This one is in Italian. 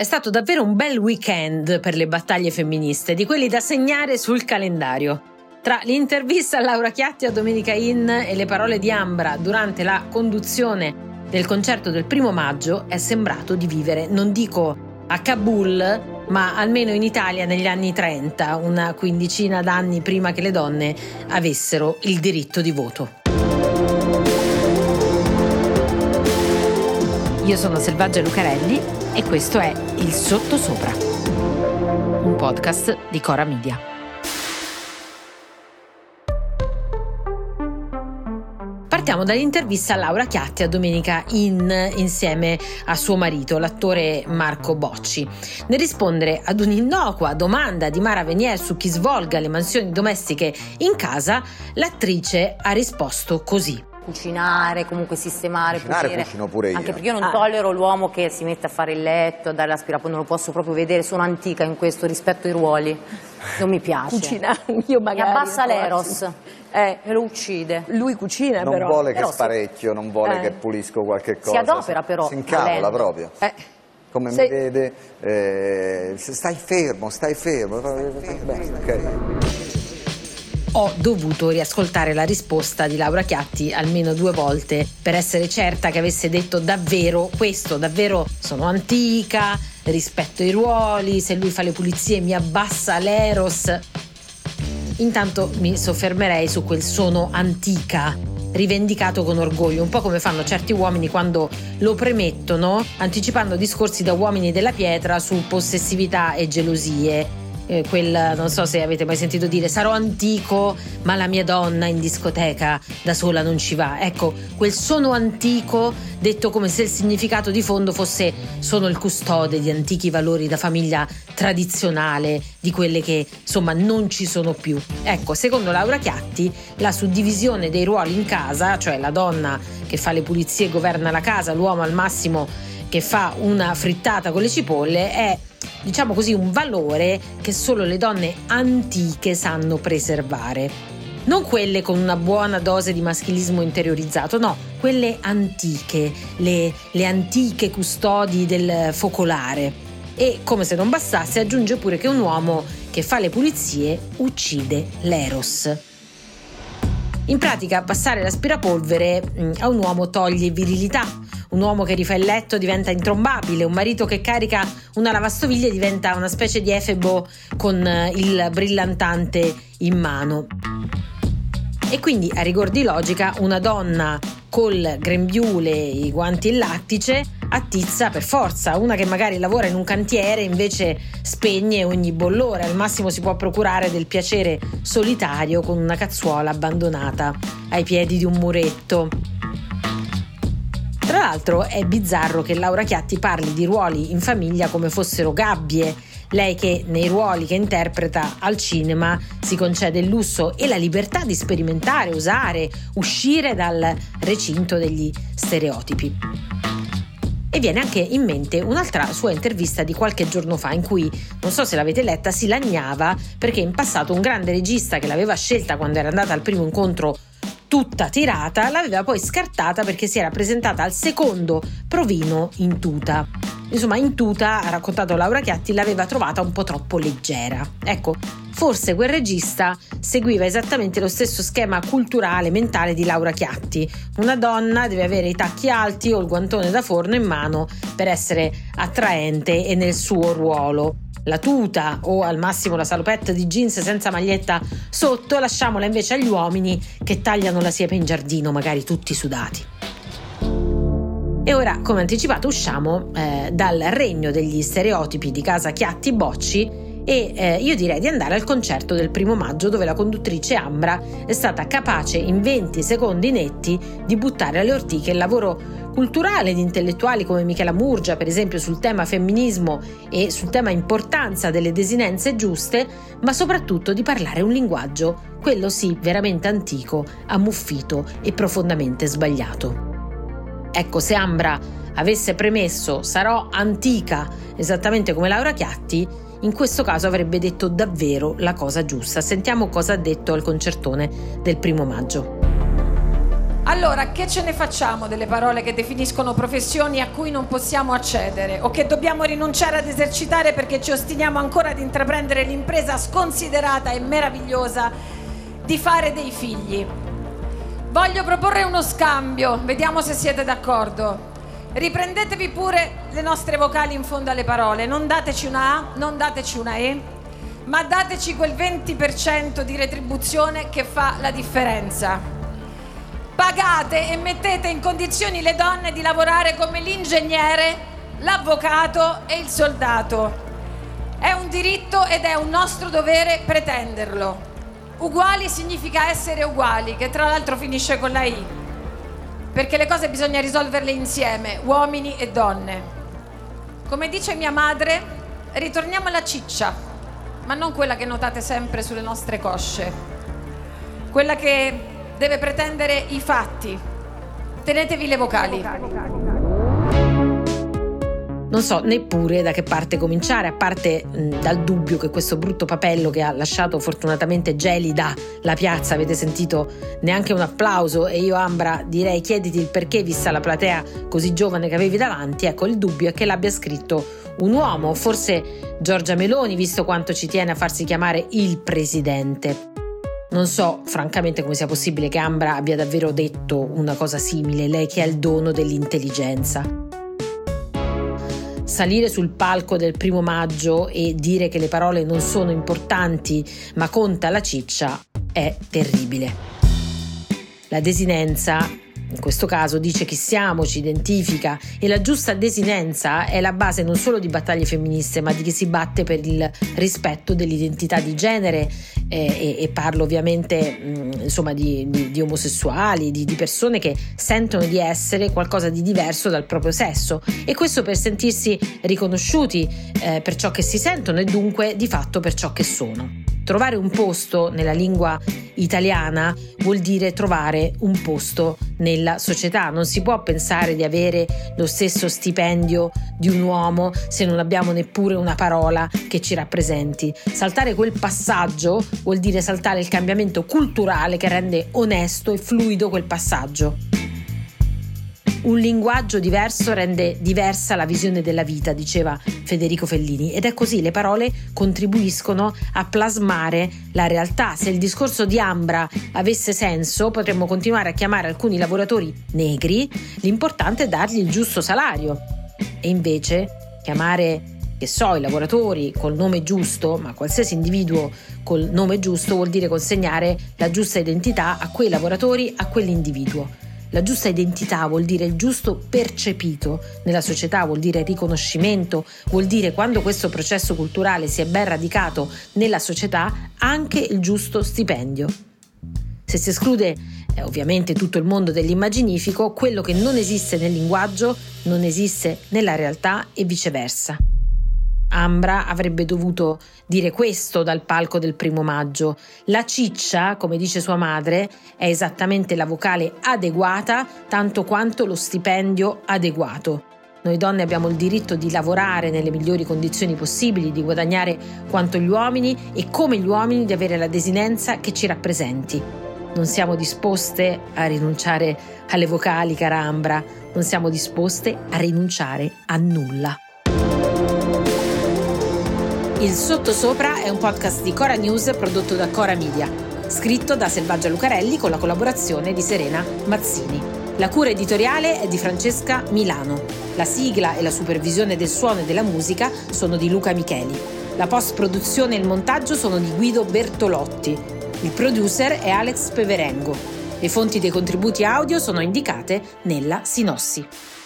stato davvero un bel weekend per le battaglie femministe, di quelli da segnare sul calendario. Tra l'intervista a Laura Chiatti a Domenica In e le parole di Ambra durante la conduzione del concerto del 1 maggio è sembrato di vivere, non dico a Kabul, ma almeno in Italia negli anni 30, una quindicina d'anni prima che le donne avessero il diritto di voto. Io sono Selvaggia Lucarelli e questo è Il Sottosopra, un podcast di Cora Media. Partiamo dall'intervista a Laura Chiatti a Domenica In insieme a suo marito, l'attore Marco Bocci. Nel rispondere ad un'innocua domanda di Mara Venier su chi svolga le mansioni domestiche in casa, l'attrice ha risposto così. Cucinare, comunque sistemare, pulire. Cucino pure io. Anche perché io non tollero l'uomo che si mette a fare il letto, a dare l'aspirapolvere, non lo posso proprio vedere, sono antica in questo rispetto ai ruoli. Non mi piace. Cucinare, io magari. Mi abbassa l'eros, me lo uccide. Lui cucina non però. vuole che Però sparecchio, non vuole che pulisco qualche cosa. Si adopera però. Si incavola volendo. proprio. Come mi vede, stai fermo. Bene, ok. Ho dovuto riascoltare la risposta di Laura Chiatti almeno 2 volte per essere certa che avesse detto davvero questo, davvero sono antica, rispetto i ruoli, se lui fa le pulizie mi abbassa l'eros. Intanto mi soffermerei su quel sono antica, rivendicato con orgoglio, un po' come fanno certi uomini quando lo premettono, anticipando discorsi da uomini della pietra su possessività e gelosie. Non so se avete mai sentito dire sarò antico ma la mia donna in discoteca da sola non ci va. Ecco, quel sono antico detto come se il significato di fondo fosse sono il custode di antichi valori da famiglia tradizionale, di quelle che insomma non ci sono più. Ecco, secondo Laura Chiatti la suddivisione dei ruoli in casa, cioè la donna che fa le pulizie e governa la casa, l'uomo al massimo che fa una frittata con le cipolle, è diciamo così un valore che solo le donne antiche sanno preservare. Non quelle con una buona dose di maschilismo interiorizzato, no, quelle antiche, le antiche custodi del focolare. E come se non bastasse aggiunge pure che un uomo che fa le pulizie uccide l'eros. In pratica passare l'aspirapolvere a un uomo toglie virilità. Un uomo che rifà il letto diventa intrombabile, un marito che carica una lavastoviglie diventa una specie di efebo con il brillantante in mano. E quindi, a rigor di logica, una donna col grembiule e i guanti in lattice attizza per forza. Una che magari lavora in un cantiere invece spegne ogni bollore, al massimo si può procurare del piacere solitario con una cazzuola abbandonata ai piedi di un muretto. Tra l'altro è bizzarro che Laura Chiatti parli di ruoli in famiglia come fossero gabbie, lei che nei ruoli che interpreta al cinema si concede il lusso e la libertà di sperimentare, usare, uscire dal recinto degli stereotipi. E viene anche in mente un'altra sua intervista di qualche giorno fa in cui, non so se l'avete letta, si lagnava perché in passato un grande regista che l'aveva scelta quando era andata al primo incontro tutta tirata, l'aveva poi scartata perché si era presentata al secondo provino in tuta. Insomma, in tuta, ha raccontato Laura Chiatti, l'aveva trovata un po' troppo leggera. Ecco, forse quel regista seguiva esattamente lo stesso schema culturale, mentale di Laura Chiatti. Una donna deve avere i tacchi alti o il guantone da forno in mano per essere attraente e nel suo ruolo. La tuta o al massimo la salopette di jeans senza maglietta sotto lasciamola invece agli uomini che tagliano la siepe in giardino, magari tutti sudati. E ora, come anticipato, usciamo dal regno degli stereotipi di casa Chiatti Bocci e io direi di andare al concerto del 1 maggio dove la conduttrice Ambra è stata capace in 20 secondi netti di buttare alle ortiche il lavoro culturale di intellettuali come Michela Murgia, per esempio, sul tema femminismo e sul tema importanza delle desinenze giuste, ma soprattutto di parlare un linguaggio, quello sì, veramente antico, ammuffito e profondamente sbagliato. Ecco, se Ambra avesse premesso sarò antica esattamente come Laura Chiatti, in questo caso avrebbe detto davvero la cosa giusta. Sentiamo cosa ha detto al concertone del 1 maggio. Allora, che ce ne facciamo delle parole che definiscono professioni a cui non possiamo accedere o che dobbiamo rinunciare ad esercitare perché ci ostiniamo ancora ad intraprendere l'impresa sconsiderata e meravigliosa di fare dei figli? Voglio proporre uno scambio, vediamo se siete d'accordo. Riprendetevi pure le nostre vocali in fondo alle parole, non dateci una A, non dateci una E, ma dateci quel 20% di retribuzione che fa la differenza. Pagate e mettete in condizioni le donne di lavorare come l'ingegnere, l'avvocato e il soldato. È un diritto ed è un nostro dovere pretenderlo. Uguali significa essere uguali, che tra l'altro finisce con la I, perché le cose bisogna risolverle insieme, uomini e donne. Come dice mia madre, ritorniamo alla ciccia, ma non quella che notate sempre sulle nostre cosce, quella che deve pretendere i fatti. Tenetevi le vocali. Non so neppure da che parte cominciare, a parte dal dubbio che questo brutto papello che ha lasciato fortunatamente gelida la piazza, avete sentito neanche un applauso, e io, Ambra, direi chiediti il perché vista la platea così giovane che avevi davanti. Ecco, il dubbio è che l'abbia scritto un uomo, forse Giorgia Meloni, visto quanto ci tiene a farsi chiamare il presidente. Non so francamente come sia possibile che Ambra abbia davvero detto una cosa simile, lei che ha il dono dell'intelligenza. Salire sul palco del 1° maggio e dire che le parole non sono importanti ma conta la ciccia è terribile. La desinenza, in questo caso, dice chi siamo, ci identifica, e la giusta desinenza è la base non solo di battaglie femministe ma di chi si batte per il rispetto dell'identità di genere, e parlo ovviamente insomma di omosessuali, di persone che sentono di essere qualcosa di diverso dal proprio sesso, e questo per sentirsi riconosciuti per ciò che si sentono e dunque di fatto per ciò che sono. Trovare un posto nella lingua italiana vuol dire trovare un posto nella società. Non si può pensare di avere lo stesso stipendio di un uomo se non abbiamo neppure una parola che ci rappresenti. Saltare quel passaggio vuol dire saltare il cambiamento culturale che rende onesto e fluido quel passaggio. Un linguaggio diverso rende diversa la visione della vita, diceva Federico Fellini, ed è così, le parole contribuiscono a plasmare la realtà. Se il discorso di Ambra avesse senso, potremmo continuare a chiamare alcuni lavoratori negri, l'importante è dargli il giusto salario. E invece chiamare, che so, i lavoratori col nome giusto, ma qualsiasi individuo col nome giusto, vuol dire consegnare la giusta identità a quei lavoratori, a quell'individuo. La giusta identità vuol dire il giusto percepito nella società, vuol dire riconoscimento, vuol dire, quando questo processo culturale si è ben radicato nella società, anche il giusto stipendio. Se si esclude ovviamente tutto il mondo dell'immaginifico, quello che non esiste nel linguaggio non esiste nella realtà e viceversa. Ambra avrebbe dovuto dire questo dal palco del 1° maggio. La ciccia, come dice sua madre, è esattamente la vocale adeguata tanto quanto lo stipendio adeguato. Noi donne abbiamo il diritto di lavorare nelle migliori condizioni possibili, di guadagnare quanto gli uomini e come gli uomini di avere la desinenza che ci rappresenti. Non siamo disposte a rinunciare alle vocali, cara Ambra, non siamo disposte a rinunciare a nulla. Il Sottosopra è un podcast di Cora News prodotto da Cora Media, scritto da Selvaggia Lucarelli con la collaborazione di Serena Mazzini. La cura editoriale è di Francesca Milano. La sigla e la supervisione del suono e della musica sono di Luca Micheli. La post-produzione e il montaggio sono di Guido Bertolotti. Il producer è Alex Peverengo. Le fonti dei contributi audio sono indicate nella sinossi.